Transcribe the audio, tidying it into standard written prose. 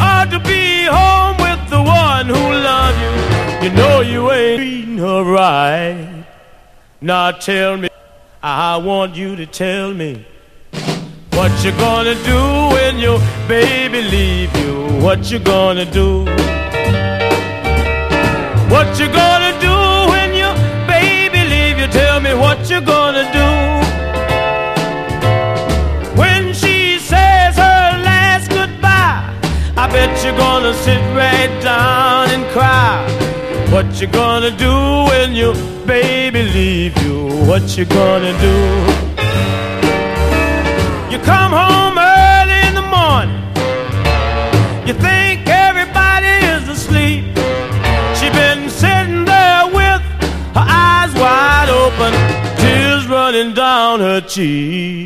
hard to be home with the one who loves you. You know you ain't treating her right. Now tell me, I want you to tell me, what you gonna do when your baby leave you? What you gonna do? What you gonna do when your baby leave you? Tell me what you gonna do. When she says her last goodbye, I bet you're gonna sit right down and cry. What you gonna do when your baby leave you? What you gonna do? You come home early in the morning, you think everybody is asleep. She been sitting there with her eyes wide open, tears running down her cheek.